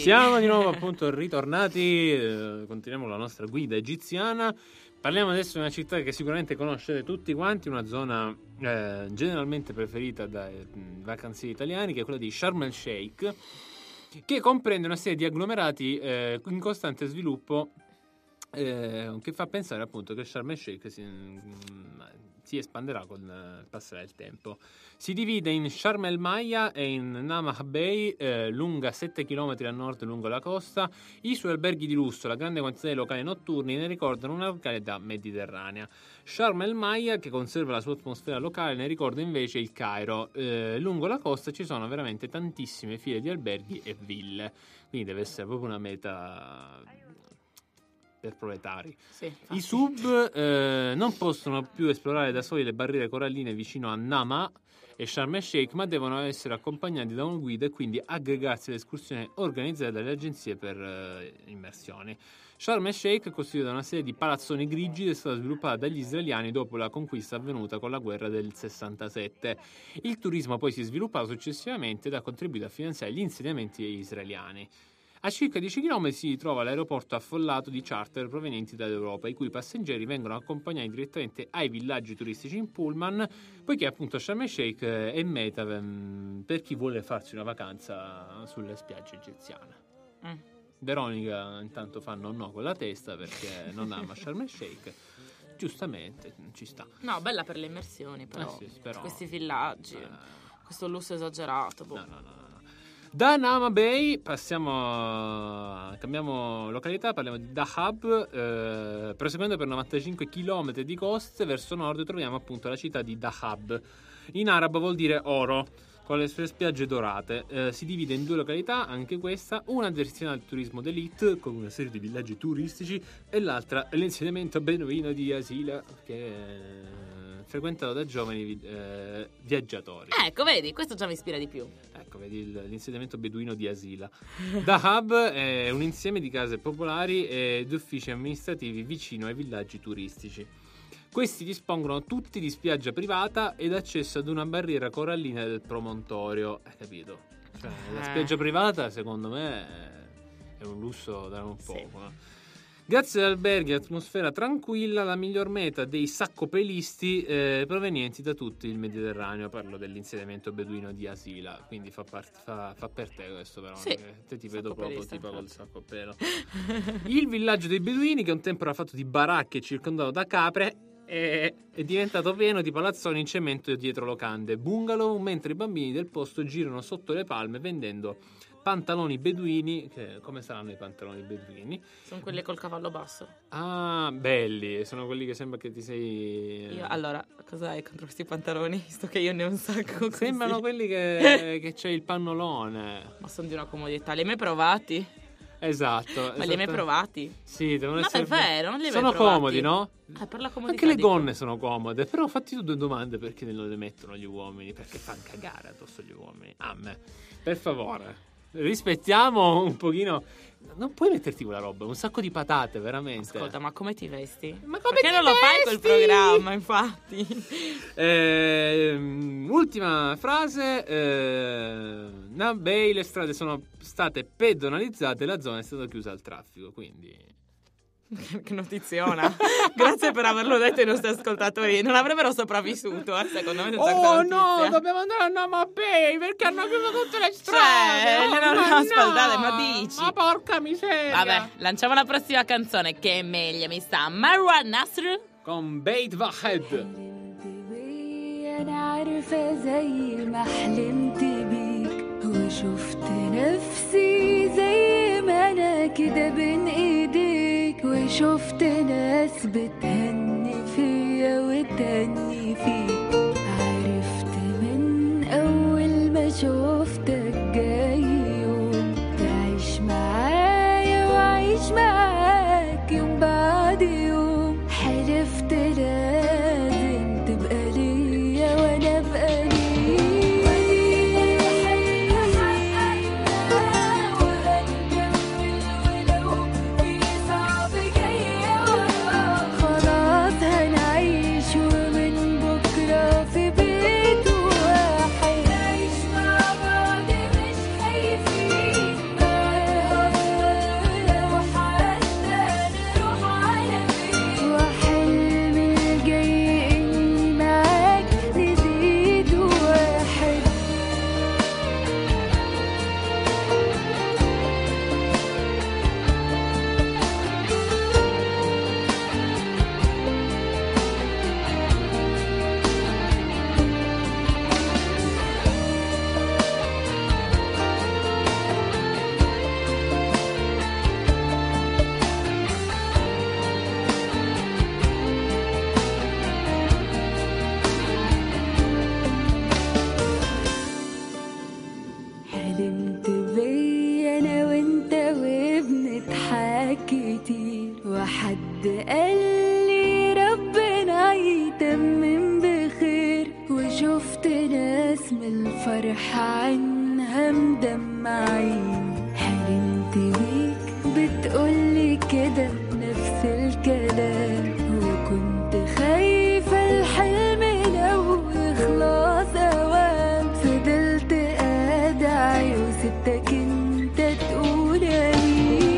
Siamo di nuovo appunto ritornati, eh, continuiamo la nostra guida egiziana. Parliamo adesso di una città che sicuramente conoscete tutti quanti, una zona eh, generalmente preferita dai mh, vacanzieri italiani, che è quella di Sharm el Sheikh, che comprende una serie di agglomerati eh, in costante sviluppo, eh, che fa pensare appunto che Sharm el Sheikh si, mh, si espanderà con il passare del tempo. Si divide in Sharm el Maya e in Namah Bay, eh, lunga sette chilometri a nord lungo la costa. I suoi alberghi di lusso, la grande quantità di locali notturni ne ricordano una località mediterranea. Sharm el Maya, che conserva la sua atmosfera locale, ne ricorda invece il Cairo. Eh, lungo la costa ci sono veramente tantissime file di alberghi e ville, quindi deve essere proprio una meta per proletari. Sì, I sub eh, non possono più esplorare da soli le barriere coralline vicino a Namah e Sharm el Sheikh, ma devono essere accompagnati da un guida e quindi aggregarsi alle escursioni organizzate dalle agenzie per eh, immersioni. Sharm el Sheikh è costituita da una serie di palazzoni grigi ed è stata sviluppata dagli israeliani dopo la conquista avvenuta con la guerra del sessantasette. Il turismo poi si è sviluppato successivamente ed ha contribuito a finanziare gli insediamenti israeliani. A circa dieci chilometri si trova l'aeroporto affollato di charter provenienti dall'Europa, i cui passeggeri vengono accompagnati direttamente ai villaggi turistici in pullman, poiché appunto Sharm el Sheikh è meta per chi vuole farsi una vacanza sulle spiagge egiziane. Mm. Veronica intanto fa no no con la testa perché non ama Sharm el Sheikh. Giustamente, ci sta. No, bella per le immersioni però, eh sì, però questi villaggi, eh... questo lusso esagerato. Boh. No, no, no. Da Namah Bay passiamo, cambiamo località, parliamo di Dahab, eh, proseguendo per novantacinque chilometri di coste verso nord troviamo appunto la città di Dahab. In arabo vuol dire oro, con le sue spiagge dorate. Eh, si divide in due località, anche questa, una destinata al turismo d'élite con una serie di villaggi turistici e l'altra l'insediamento beduino di Asila, che è frequentato da giovani eh, viaggiatori. Ecco, vedi, questo già mi ispira di più. Ecco, vedi il, l'insediamento beduino di Asila. Dahab è un insieme di case popolari ed uffici amministrativi vicino ai villaggi turistici. Questi dispongono tutti di spiaggia privata ed accesso ad una barriera corallina del promontorio. Hai capito? Cioè, la Eh. spiaggia privata, secondo me, è un lusso da non Sì. poco. eh. Grazie ad alberghi e atmosfera tranquilla, la miglior meta dei saccopelisti eh, provenienti da tutto il Mediterraneo. Parlo dell'insediamento beduino di Asila, quindi fa, part- fa, fa per te questo, però. Sì. Te ti vedo proprio Saccopelista, tipo col infatti. saccopelo. Il villaggio dei beduini, che un tempo era fatto di baracche circondato da capre, è, è diventato pieno di palazzoni in cemento dietro locande, bungalow, mentre i bambini del posto girano sotto le palme vendendo pantaloni beduini. Che, come saranno i pantaloni beduini? Sono quelli col cavallo basso. Ah, belli, sono quelli che sembra che ti sei... Io, allora, cosa hai contro questi pantaloni? Visto che io ne ho un sacco così. Sembrano quelli che, che c'è il pannolone. Ma sono di una comodità. Li hai mai provati? Esatto. Ma li hai mai esatto. provati? Sì, devono No, essere... è vero, non li hai mai Sono provati. comodi, no? Eh, per la comodità. Anche le dico. gonne sono comode, però fatti tu due domande perché non le mettono gli uomini, perché fanno cagare addosso gli uomini. A me, per favore, rispettiamo un pochino. Non puoi metterti quella roba, un sacco di patate, veramente. Ascolta, ma come ti vesti? Ma come Perché ti non lo fai quel vesti? programma, infatti? Ehm, ultima frase. Eh, Namah Bay, le strade sono state pedonalizzate e la zona è stata chiusa al traffico, quindi... Che notiziona. Grazie per averlo detto ai nostri ascoltatori. Non avrebbero sopravvissuto, eh, secondo me. senza questa Oh notizia. no, dobbiamo andare a Namah Bay perché hanno chiuso tutte le strade. Cioè, le non ma ascoltate, no, ma dici? Ma porca miseria. Vabbè, lanciamo la prossima canzone, che è meglio mi sta. Marwa Nasr. Con Beit Wahed. أنا عارفة زي ما حلمت بيك وشفت نفسي زي ما أنا كده بين إيديك وشفت ناس بتهني فيا وتهني فيك عرفت من أول ما شفتك جاي يوم تعيش معايا وعيش معاك يوم بعد يوم حلفت لازم تبقى ليا وانا ابقى ليك خلاص هنعيش ومن بكره في بيت واحد نعيش مع بعض مش خايفين وحد قال لي ربنا يتمم بخير، وشفت ناس من الفرح عنها مدمعين. حلمت بيك بتقولي كده نفس الكلام، وكنت خايفة الحلم لو يخلص أوام. فضلت أدعي وسبتك انت تقول آمين.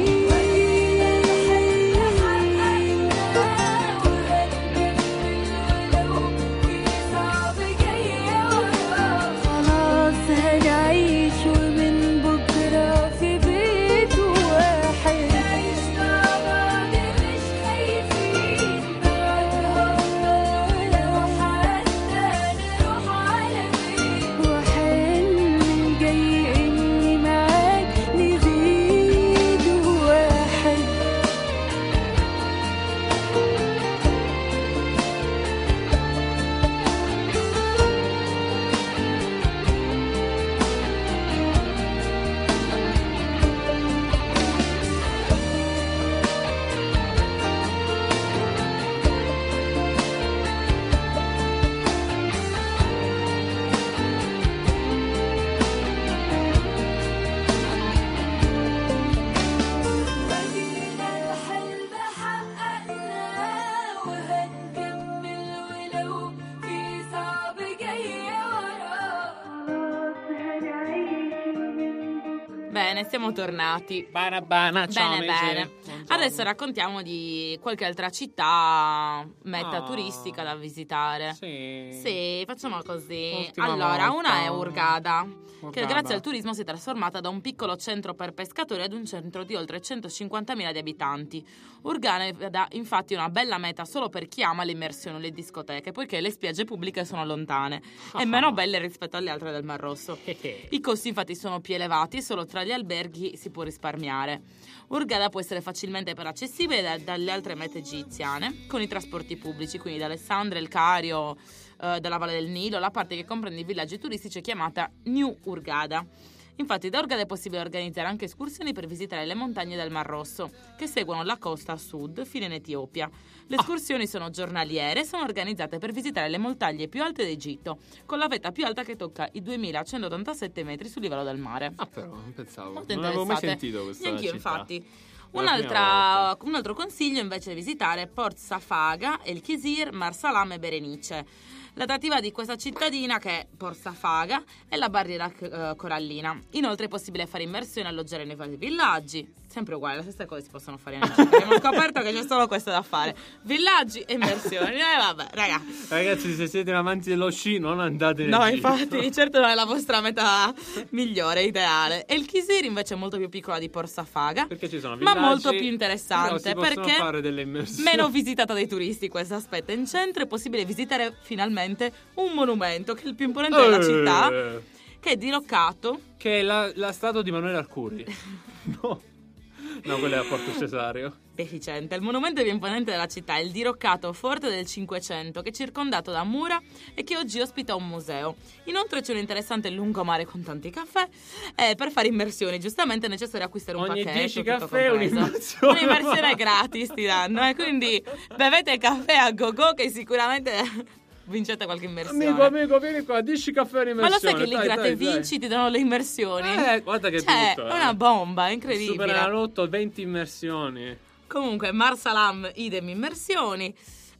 Bene, siamo tornati. Bana bana, ciao Bene, amici. bene. Buongiorno. Adesso raccontiamo di qualche altra città meta Ah. turistica da visitare. Sì. Sì, facciamo così. Ultima Allora, volta. una è Hurghada, che Hurghada. grazie al turismo si è trasformata da un piccolo centro per pescatori ad un centro di oltre centocinquantamila di abitanti. Hurghada infatti è una bella meta solo per chi ama l'immersione e le discoteche, poiché le spiagge pubbliche sono lontane e meno belle rispetto alle altre del Mar Rosso. I costi infatti sono più elevati e solo tra gli alberghi si può risparmiare. Hurghada può essere facilmente però accessibile da- dalle altre mete egiziane con i trasporti pubblici, quindi da Alessandria, il Cario, eh, dalla Valle del Nilo, la parte che comprende i villaggi turistici è chiamata New Hurghada. Infatti da Hurghada è possibile organizzare anche escursioni per visitare le montagne del Mar Rosso, che seguono la costa a sud fino in Etiopia. Le escursioni sono giornaliere e sono organizzate per visitare le montagne più alte d'Egitto, con la vetta più alta che tocca i duemilacentottantasette metri sul livello del mare. Ah, però, non pensavo. Molto Non avevo mai interessante. sentito questa Neanch'io, città. infatti. È la Un'altra- prima volta. un altro consiglio invece è visitare Port Safaga, El Kisir, Marsalam e Berenice. L'attrattiva di questa cittadina, che è Port Safaga, è la barriera eh, corallina. Inoltre è possibile fare immersione e alloggiare nei vari villaggi. Sempre uguale, le stesse cose si possono fare in Italia. Abbiamo scoperto che c'è solo questo da fare. Villaggi e immersioni. Eh vabbè, raga. Ragazzi, se siete amanti dello sci, non andate in No, Egitto. infatti, certo non è la vostra meta migliore, ideale. E il Kisir invece è molto più piccola di Port Safaga, Perché ci sono ma villaggi, molto più però interessante si possono perché fare delle immersioni. meno visitata dai turisti questo aspetto. In centro è possibile visitare finalmente un monumento che è il più imponente della città, Eh, che è diroccato. Che è la, la statua di Manuele Arcuri. No. No, quella è a Porto Cesario. Deficiente. Il monumento più imponente della città è il diroccato forte del Cinquecento, che è circondato da mura e che oggi ospita un museo. Inoltre c'è un interessante lungomare con tanti caffè e per fare immersioni giustamente è necessario acquistare un Ogni pacchetto dieci tutto caffè compreso. un'immersione. Un'immersione gratis ti danno, e quindi bevete caffè a go-go che sicuramente vincete qualche immersione. Amico, amico, vieni qua, dici caffè in Ma lo immersione. sai che lì dai, gratte dai, dai. vinci ti danno le immersioni? Eh, guarda che Cioè, tutto, è eh. una bomba, è incredibile. Superenalotto, venti immersioni. Comunque, Marsalam, idem immersioni.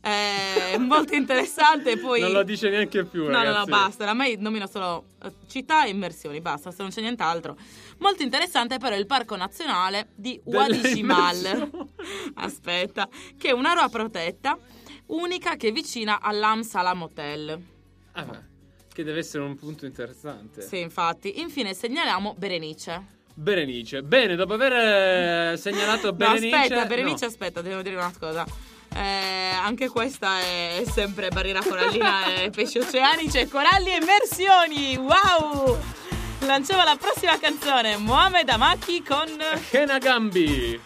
È molto interessante. Poi Non lo dice neanche più, No, no, no, ragazzi. basta. Oramai nomino solo eh, città e immersioni, basta, se non c'è nient'altro. Molto interessante però è il parco nazionale di Delle Wadi Jimal. immersioni. Aspetta, che è un'area protetta unica che è vicina all'Am Salam Hotel. Ah, beh, che deve essere un punto interessante. Sì, infatti. Infine segnaliamo Berenice. Berenice. Bene, dopo aver eh, segnalato Berenice... No, aspetta, Berenice, no. aspetta, devo dire una cosa. Eh, anche questa è sempre barriera corallina e pesci oceanici e coralli e immersioni. Wow! Lanciamo la prossima canzone, Mohamed Amaki con Kena Gambi.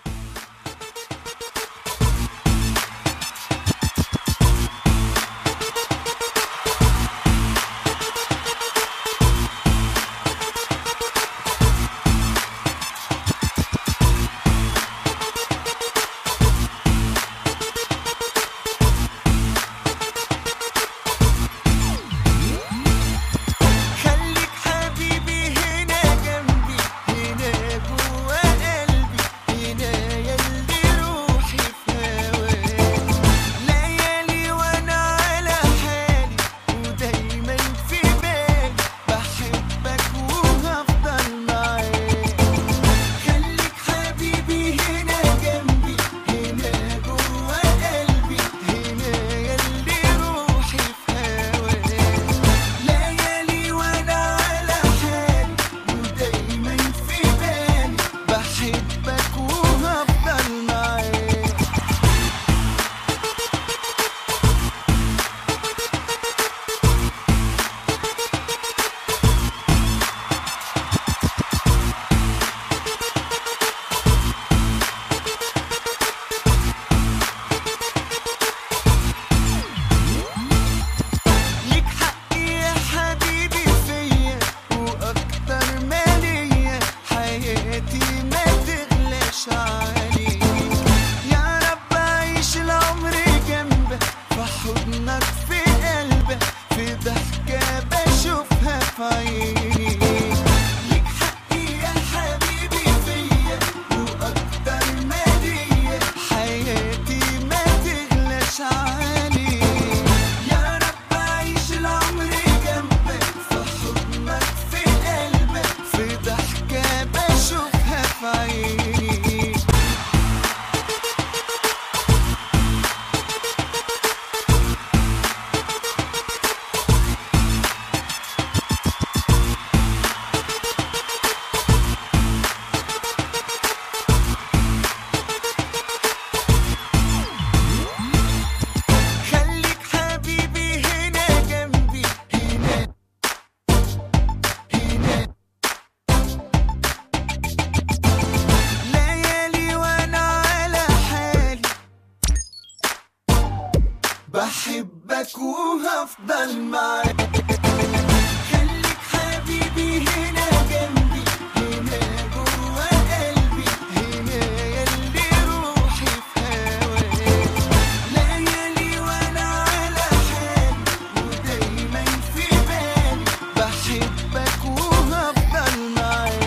بحبك وهفضل معاك خليك حبيبي هنا جنبي هنا جوا قلبي هنا يلي روحي في هواك ليالي وانا على حالي ودايما في بالي بحبك وهفضل معاك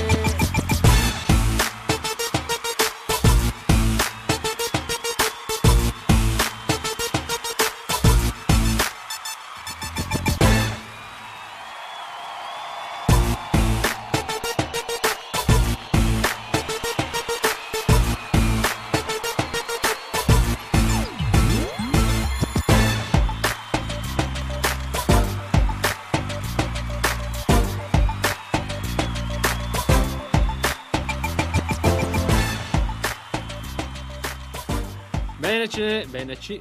Bene, ce bene, ci...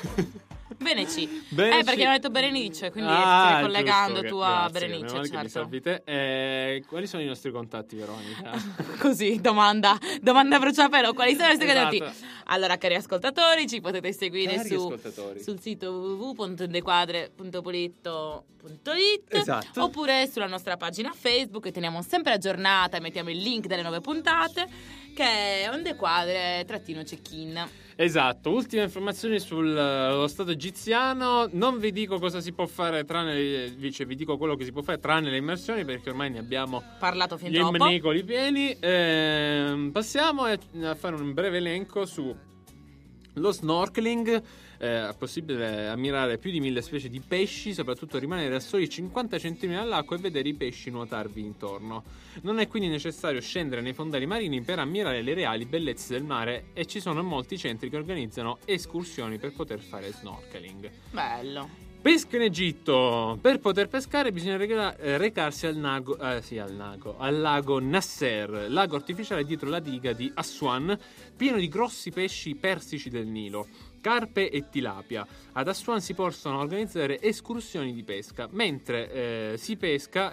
Beneci. Beneci. Eh, perché hanno detto Berenice, quindi Ah, ti stai collegando giusto, tu che- a grazie, Berenice, meno male che mi certo. salvi te. Eh, quali sono i nostri contatti, Veronica? Così, domanda, domanda a bruciapelo, quali sono i nostri Esatto. contatti? Allora, cari ascoltatori, ci potete seguire Cari su, ascoltatori. sul sito w w w punto indequadre punto politto punto it Esatto. oppure sulla nostra pagina Facebook, che teniamo sempre aggiornata e mettiamo il link delle nuove puntate, che è Ondequadre trattino check-in. Esatto, ultime informazioni sullo stato egiziano. Non vi dico cosa si può fare tranne le, cioè vi dico quello che si può fare tranne le immersioni, perché ormai ne abbiamo Parlato fin gli troppo. imnicoli pieni. Ehm, passiamo a a fare un breve elenco su lo snorkeling. È possibile ammirare più di mille specie di pesci, soprattutto rimanere a soli cinquanta centimetri dall'acqua e vedere i pesci nuotarvi intorno. Non è quindi necessario scendere nei fondali marini per ammirare le reali bellezze del mare, e ci sono molti centri che organizzano escursioni per poter fare snorkeling. Bello. Pesca in Egitto. Per poter pescare bisogna reca- eh, recarsi al, nago, eh, sì, al, nago, al lago Nasser, lago artificiale dietro la diga di Aswan, pieno di grossi pesci persici del Nilo, carpe e tilapia. Ad Aswan si possono organizzare escursioni di pesca. Mentre eh, si pesca...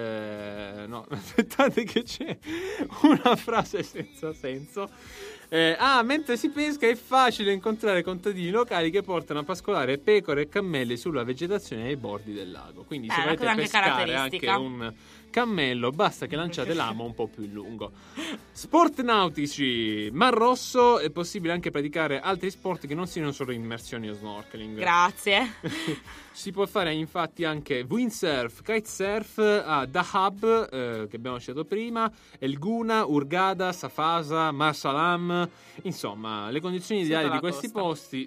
Eh, no, aspettate che c'è una frase senza senso. Eh, ah, mentre si pesca è facile incontrare contadini locali che portano a pascolare pecore e cammelli sulla vegetazione ai bordi del lago. Quindi Eh, se una volete cosa anche pescare anche caratteristica. un cammello, basta che lanciate l'amo un po' più lungo. Sport nautici. Mar Rosso, è possibile anche praticare altri sport che non siano solo immersioni o snorkeling. Grazie. Si può fare infatti anche windsurf, kitesurf a Dahab, eh, che abbiamo citato prima, El Guna, Hurghada, Safasa, Marsalam. Insomma, le condizioni Sotto ideali la di questi costa. posti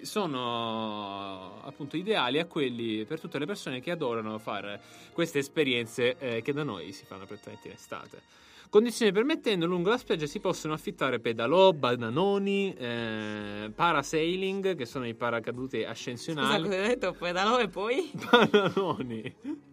sono appunto ideali a quelli per tutte le persone che adorano fare queste esperienze eh, che da noi si fanno prettamente in estate. Condizioni permettendo, lungo la spiaggia si possono affittare pedalò, bananoni, eh, parasailing, che sono i paracadute Scusa, ascensionali. cosa hai detto? Pedalò e poi? Bananoni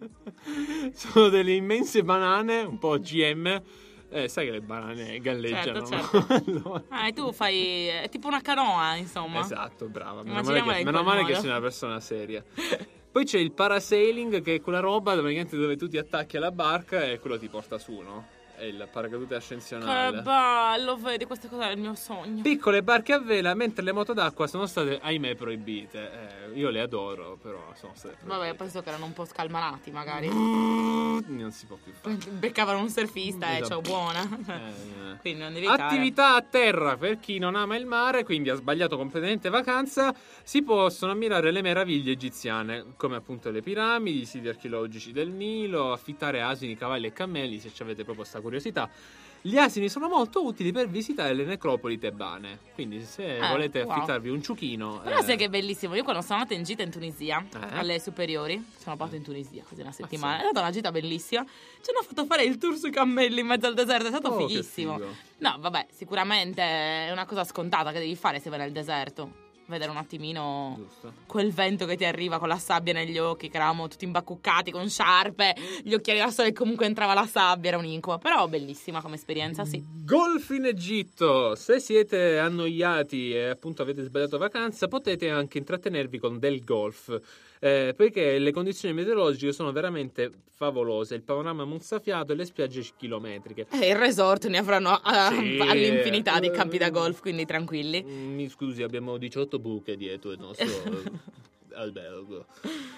sono delle immense banane, un po' G M. Eh, sai che le banane galleggiano, Certo, no? Allora- Ah, e tu fai... è tipo una canoa, insomma. Esatto, brava. Meno male, Immaginiamola che, in meno quel male che modo. sei una persona seria. Poi c'è il parasailing, che è quella roba praticamente dove tu ti attacchi alla barca e quello ti porta su, no? È il paracadute Che ascensionale. bello, vedi, questa cosa è il mio sogno. Piccole barche a vela, mentre le moto d'acqua sono state, ahimè, proibite. Eh, io le adoro, però sono state proibite. Vabbè, penso che erano un po' scalmanati, magari. Non si può più fare. Beccavano un surfista e Esatto. ciao, buona. Eh, Quindi non devi evitare. Attività a terra per chi non ama il mare, quindi ha sbagliato completamente vacanza. Si possono ammirare le meraviglie egiziane, come appunto le piramidi, i siti archeologici del Nilo, affittare asini, cavalli e cammelli, se ci avete proprio questa curiosità. Gli asini sono molto utili per visitare le necropoli tebane, quindi se Eh, volete wow. affittarvi un ciuchino... Però eh, sai che è bellissimo. Io quando sono andata in gita in Tunisia, Eh? alle superiori, sono andata in Tunisia così una settimana. sì. È stata una gita bellissima. Ci hanno fatto fare il tour sui cammelli in mezzo al deserto. È stato Oh, che fighissimo. figo. No, vabbè, sicuramente è una cosa scontata che devi fare se vai nel deserto. Vedere un attimino Giusto. quel vento che ti arriva con la sabbia negli occhi, che eravamo tutti imbacuccati con sciarpe, gli occhiali da sole e comunque entrava la sabbia, era un incubo. Però bellissima come esperienza, sì. Golf in Egitto. Se siete annoiati e appunto avete sbagliato vacanza, potete anche intrattenervi con del golf, eh, poiché le condizioni meteorologiche sono veramente favolose, il panorama mozzafiato e le spiagge chilometriche. E il resort ne avranno a- Sì. all'infinità di campi da golf, quindi tranquilli. Mm, Mi scusi, abbiamo diciotto buche dietro il nostro albergo.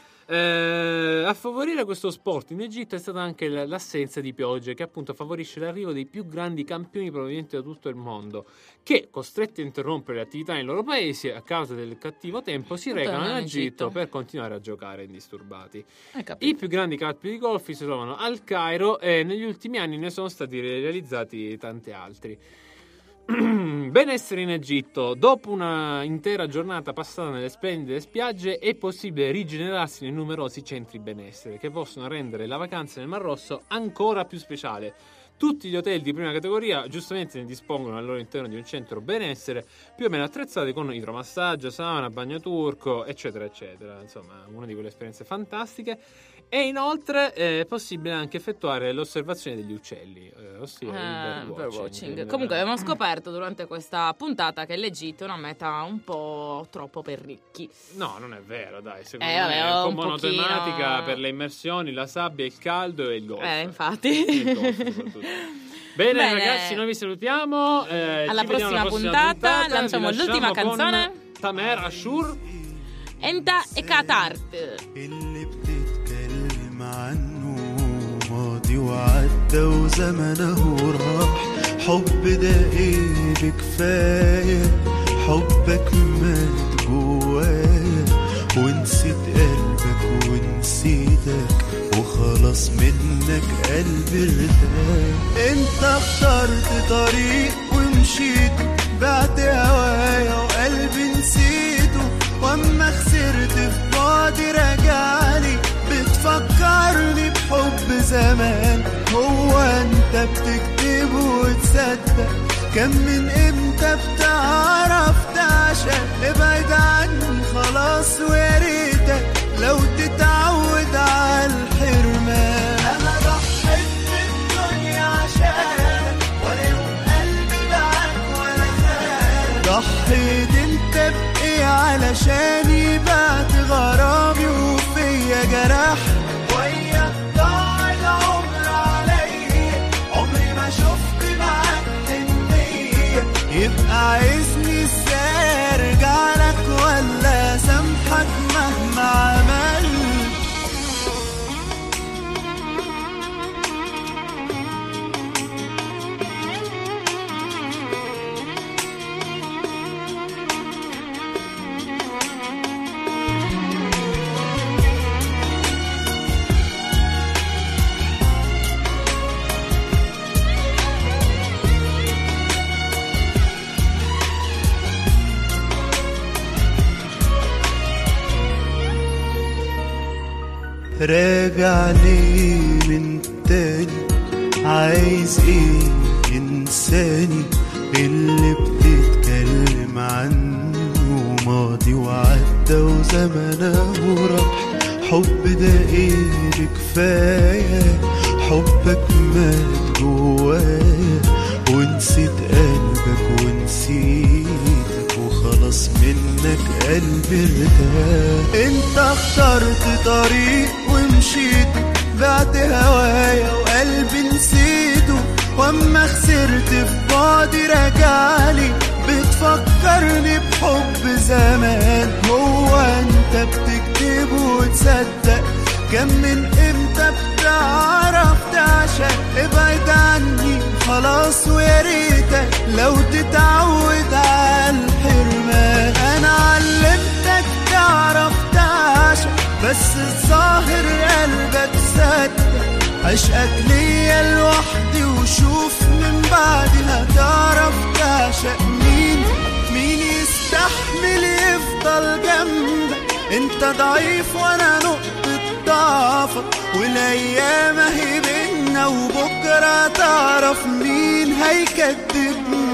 Eh, a favorire questo sport in Egitto è stata anche l- l'assenza di piogge, che appunto favorisce l'arrivo dei più grandi campioni provenienti da tutto il mondo, che, costretti a interrompere le attività nei loro paesi a causa del cattivo tempo, si recano in Egitto, Egitto per continuare a giocare indisturbati. I più grandi campi di golf si trovano al Cairo e negli ultimi anni ne sono stati realizzati tanti altri. Benessere in Egitto. Dopo una intera giornata passata nelle splendide spiagge è possibile rigenerarsi nei numerosi centri benessere che possono rendere la vacanza nel Mar Rosso ancora più speciale. Tutti gli hotel di prima categoria giustamente ne dispongono al loro interno di un centro benessere più o meno attrezzati con idromassaggio, sauna, bagno turco, eccetera eccetera. Insomma, una di quelle esperienze fantastiche. E inoltre è possibile anche effettuare l'osservazione degli uccelli, eh, ossia Eh, il birdwatching. birdwatching. Comunque abbiamo scoperto durante questa puntata che l'Egitto è una meta un po' troppo per ricchi. No, non è vero, dai, secondo Eh, me vabbè, è un po' un monotematica pochino- per le immersioni, la sabbia, il caldo e il golf. Eh, infatti. Il golf, soprattutto. Bene, Bene. ragazzi, noi vi salutiamo. eh, Alla ci vediamo prossima alla prossima puntata, puntata. lanciamo Vi l'ultima lasciamo con canzone. Tamer Ashur. Enta e Katart. اللي بتتكلم عنه ماضي وعدى وزمنه راح حب ده ايه بكفاية حبك مات جوايا ونسيت قلبك ونسيتك وخلاص منك قلبي ارتاح انت اخترت طريق ومشيت بعت هوايا وقلبي نسيته واما خسرت في بعدي رجعلي بتفكرني بحب زمان هو انت بتكتب وتصدق كم من امتى بتعرف تعشق ابعد عني خلاص ويا ريتك لو تتعود على الحرمان انا ضحيت بالدنيا عشانك ولا يوم قلبي معاك ولا خانك ضحيت انت بايه علشاني بعت غرامي وفيا جرح ويا ضاع العمر عليا عمري ما شفت معاك حنية يبقى عايزني ازاي ارجع لك ولا سامحك مهما عملت راجع ليه من تاني عايز ايه انساني اللي بتتكلم عنه ماضي وعدى وزمنه راح حب ده ايه بكفاية حبك مات جوايا ونسيت قلبك ونسيتك وخلاص منك قلبي ارتاح انت اخترت طريق ومشيت بعت هوايا وقلبي نسيته واما خسرت في بعدي رجعلي بتفكرني بحب زمان هو انت بتكتب وتصدق كم من امتى بتعرف تعشق ابعد عني خلاص ويا ريتك لو تتعود على الحرمان انا علمتك تعرف تعشق بس الظاهر قلبك صدق عشقك ليا لوحدي وشوف من بعدي هتعرف تعشق مين مين يستحمل يفضل جنبك انت ضعيف وانا نقطة ضعفك والايام اهي بينا وبكرة تعرف مين هيكدبني